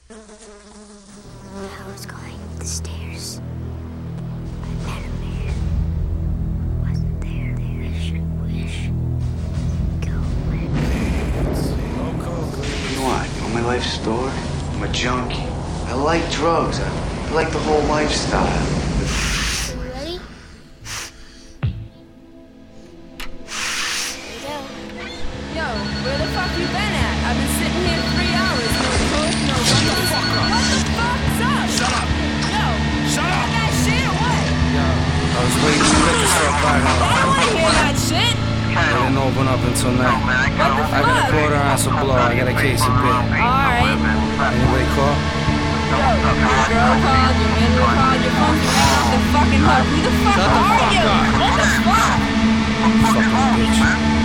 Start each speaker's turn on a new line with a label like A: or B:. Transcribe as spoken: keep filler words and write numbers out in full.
A: I was going up the stairs. I met a man. Wasn't there. Wish, wish. Go away.
B: You know what? You know my life story? I'm a junkie. I like drugs. I like the whole lifestyle.
A: Are you ready? Here we go.
C: Yo, where the fuck you been at? I've been sitting here three hours. No cook, no
D: Shut the fuck up!
C: What the fuck's up?
D: Shut up!
C: Yo,
D: Shut
C: you
D: up!
C: got that shit or what?
E: Yo, I was waiting to let the stuff
C: I
E: out.
C: don't wanna hear that shit.
E: I didn't open up until now.
C: What the
E: I got a
C: fuck?
E: quarter ounce of blow. I got a case of beer.
C: Alright.
E: Anybody call?
C: Yo, your girl called, your manager called, your phone's ringing off the fucking hook. Who the fuck
D: Shut the
C: are
D: fuck
C: you?
D: up.
C: What the fuck?
E: Fucking bitch.